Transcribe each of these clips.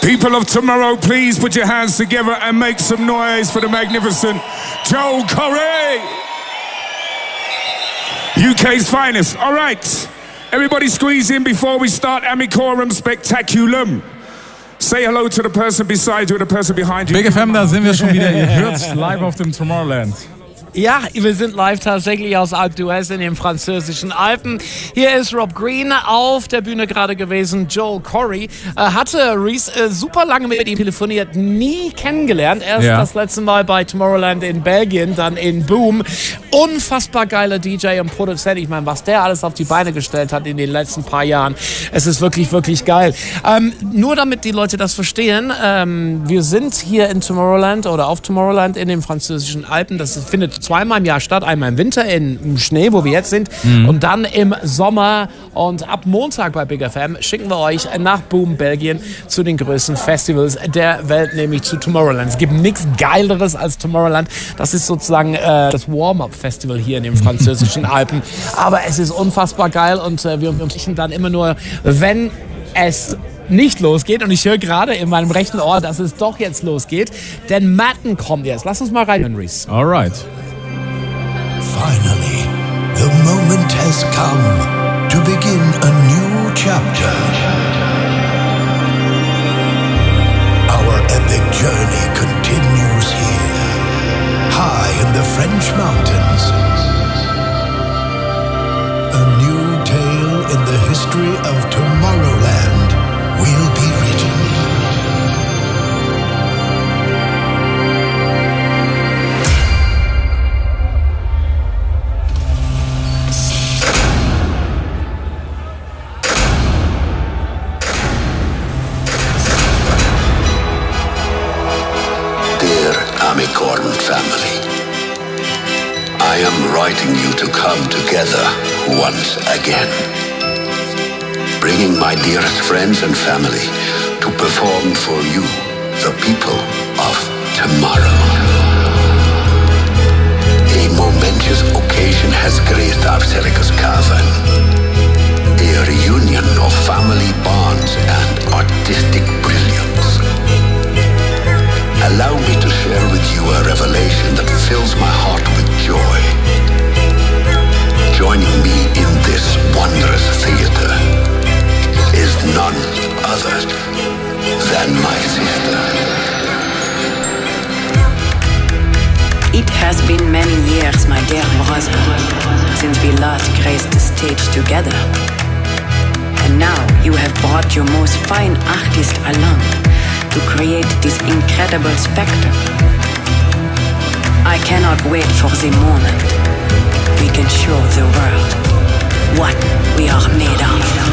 People of tomorrow, please put your hands together and make some noise for the magnificent Joel Corey. UK's finest. All right. Everybody squeeze in before we start Amicorum Spectaculum. Say hello to the person beside you, the person behind you. Big FM, da sind wir schon wieder. Ihr hört's live auf dem Tomorrowland. Ja, wir sind live tatsächlich aus Alpe d'Huez in den französischen Alpen. Hier ist Rob Green auf der Bühne gerade gewesen. Joel Corey hatte Reese super lange mit ihm telefoniert, nie kennengelernt. Erst das letzte Mal bei Tomorrowland in Belgien, dann in Boom. Unfassbar geiler DJ und Produzent. Ich meine, was der alles auf die Beine gestellt hat in den letzten paar Jahren. Es ist wirklich, wirklich geil. Nur damit die Leute das verstehen, wir sind hier in Tomorrowland oder auf Tomorrowland in den französischen Alpen. Das findet zweimal im Jahr statt. Einmal im Winter im Schnee, wo wir jetzt sind, und dann im Sommer. Und ab Montag bei Big FM schicken wir euch nach Boom, Belgien, zu den größten Festivals der Welt, nämlich zu Tomorrowland. Es gibt nichts Geileres als Tomorrowland. Das ist sozusagen das Warm-Up-Festival hier in den französischen Alpen. Aber es ist unfassbar geil und wir unterrichten dann immer nur, wenn es nicht losgeht. Und ich höre gerade in meinem rechten Ohr, dass es doch jetzt losgeht. Denn Matten kommt jetzt. Lass uns mal rein, Reese. Alright. Finally, the moment has come to begin a new chapter. Our epic journey continues here, high in the French mountains. A new tale in the history of Tomorrowland will be written. Amicorn family, I am writing you to come together once again, bringing my dearest friends and family to perform for you, the people of tomorrow. A momentous occasion has graced Arcelicus Cavern, a reunion of family bonds and artistic brilliance. Allow me to share with you a revelation that fills my heart with joy. Joining me in this wondrous theater is none other than my sister. It has been many years, my dear brother, since we last graced the stage together. And now you have brought your most fine artist along to create this incredible spectacle. I cannot wait for the moment we can show the world what we are made of.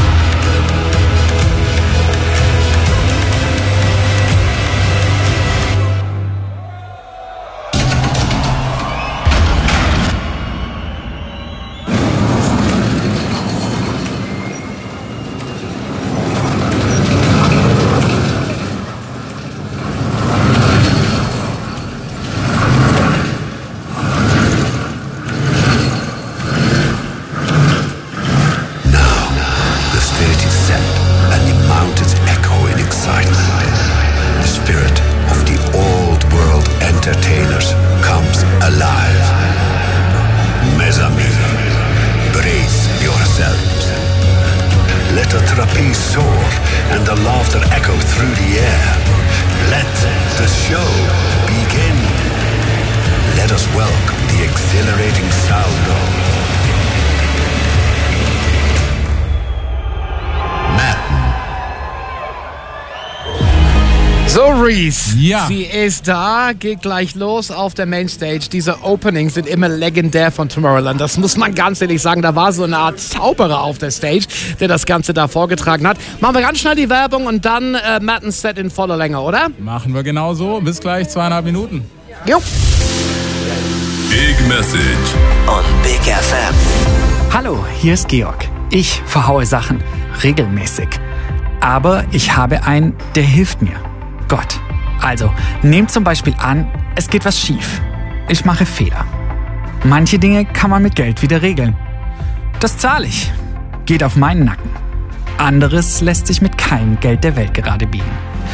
Ja. Sie ist da, geht gleich los auf der Mainstage. Diese Openings sind immer legendär von Tomorrowland. Das muss man ganz ehrlich sagen. Da war so eine Art Zauberer auf der Stage, der das Ganze da vorgetragen hat. Machen wir ganz schnell die Werbung und dann Mattens Set in voller Länge, oder? Machen wir genauso. Bis gleich, 2,5 Minuten. Jo. Big Message on Big FM. Hallo, hier ist Georg. Ich verhaue Sachen regelmäßig. Aber ich habe einen, der hilft mir. Gott. Also, nehmt zum Beispiel an, es geht was schief. Ich mache Fehler. Manche Dinge kann man mit Geld wieder regeln. Das zahle ich. Geht auf meinen Nacken. Anderes lässt sich mit keinem Geld der Welt gerade biegen.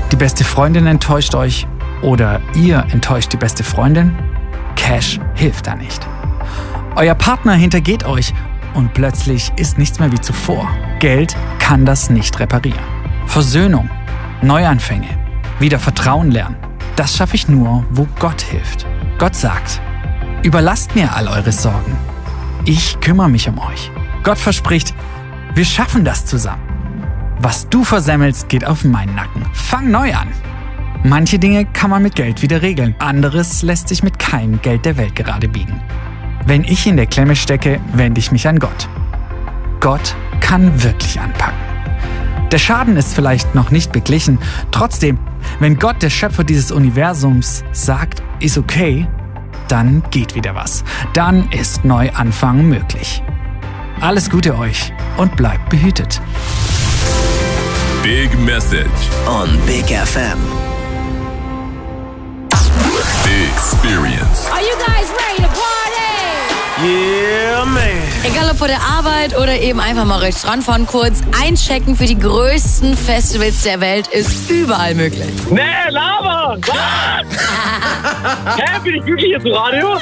Die beste Freundin enttäuscht euch oder ihr enttäuscht die beste Freundin? Cash hilft da nicht. Euer Partner hintergeht euch und plötzlich ist nichts mehr wie zuvor. Geld kann das nicht reparieren. Versöhnung, Neuanfänge, wieder Vertrauen lernen. Das schaffe ich nur, wo Gott hilft. Gott sagt, überlasst mir all eure Sorgen. Ich kümmere mich um euch. Gott verspricht, wir schaffen das zusammen. Was du versemmelst, geht auf meinen Nacken. Fang neu an. Manche Dinge kann man mit Geld wieder regeln. Anderes lässt sich mit keinem Geld der Welt gerade biegen. Wenn ich in der Klemme stecke, wende ich mich an Gott. Gott kann wirklich anpacken. Der Schaden ist vielleicht noch nicht beglichen. Trotzdem, wenn Gott, der Schöpfer dieses Universums, sagt, ist okay, dann geht wieder was. Dann ist Neuanfang möglich. Alles Gute euch und bleibt behütet. Big Message on Big FM. The Experience. Are you guys ready to party? Yeah, man. Egal ob vor der Arbeit oder eben einfach mal rechts ranfahren kurz, einchecken für die größten Festivals der Welt ist überall möglich. Nee, Lava! Hä, bin ich wirklich jetzt im Radio?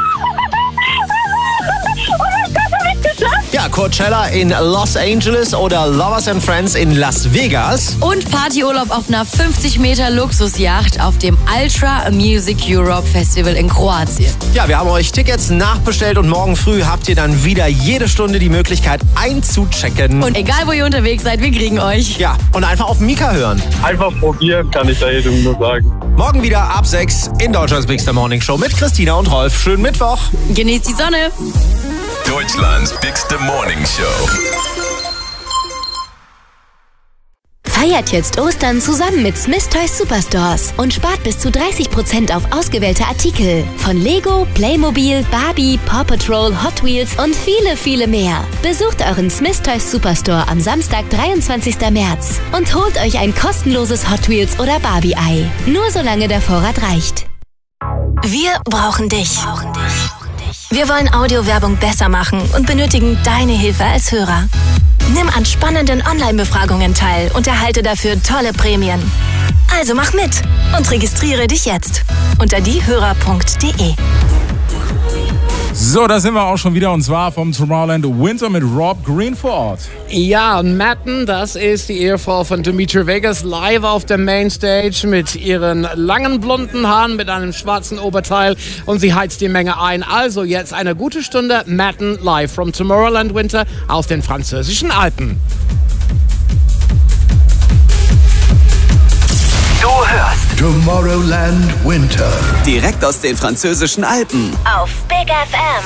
Ja, Coachella in Los Angeles oder Lovers and Friends in Las Vegas. Und Partyurlaub auf einer 50 Meter Luxusjacht auf dem Ultra Music Europe Festival in Kroatien. Ja, wir haben euch Tickets nachbestellt und morgen früh habt ihr dann wieder jede Stunde die Möglichkeit einzuchecken. Und egal, wo ihr unterwegs seid, wir kriegen euch. Ja, und einfach auf Mika hören. Einfach probieren, kann ich da jedem nur sagen. Morgen wieder ab 6 in Deutschlands Big Star Morning Show mit Christina und Rolf. Schönen Mittwoch. Genießt die Sonne. Deutschlands Bigste Morning Show. Feiert jetzt Ostern zusammen mit Smith Toys Superstores und spart bis zu 30% auf ausgewählte Artikel von Lego, Playmobil, Barbie, Paw Patrol, Hot Wheels und viele, viele mehr. Besucht euren Smith Toys Superstore am Samstag, 23. März und holt euch ein kostenloses Hot Wheels oder Barbie-Ei. Nur solange der Vorrat reicht. Wir brauchen dich. Wir wollen Audiowerbung besser machen und benötigen deine Hilfe als Hörer. Nimm an spannenden Online-Befragungen teil und erhalte dafür tolle Prämien. Also mach mit und registriere dich jetzt unter diehörer.de. So, da sind wir auch schon wieder und zwar vom Tomorrowland Winter mit Rob Green vor Ort. Ja, Matten, das ist die Ehefrau von Dimitri Vegas, live auf der Mainstage mit ihren langen blonden Haaren, mit einem schwarzen Oberteil und sie heizt die Menge ein. Also jetzt eine gute Stunde Matten live from Tomorrowland Winter aus den französischen Alpen. Du hörst Tomorrowland Winter. direkt aus den französischen Alpen. Auf Big FM.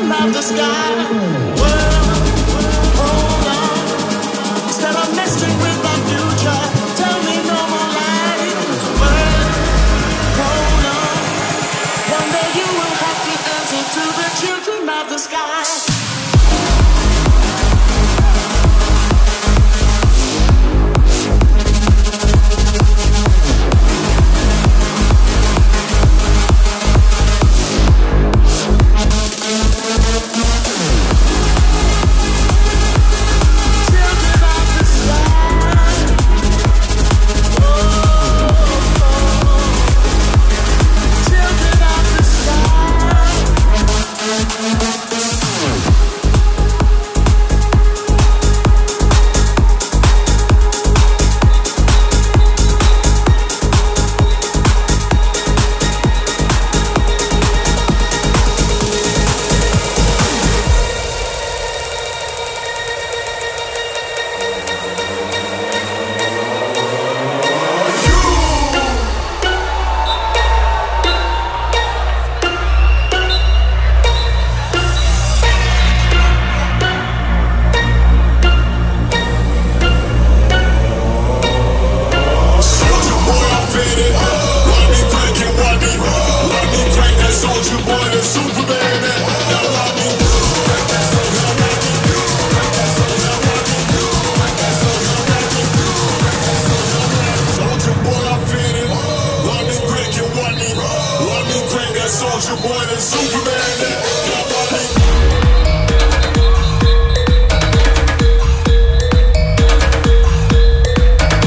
children of the sky. World, hold on. Instead of messing with our future, tell me no more lies. World, hold on. One day you will have to answer to the children of the sky. Soldier boy, the Superman.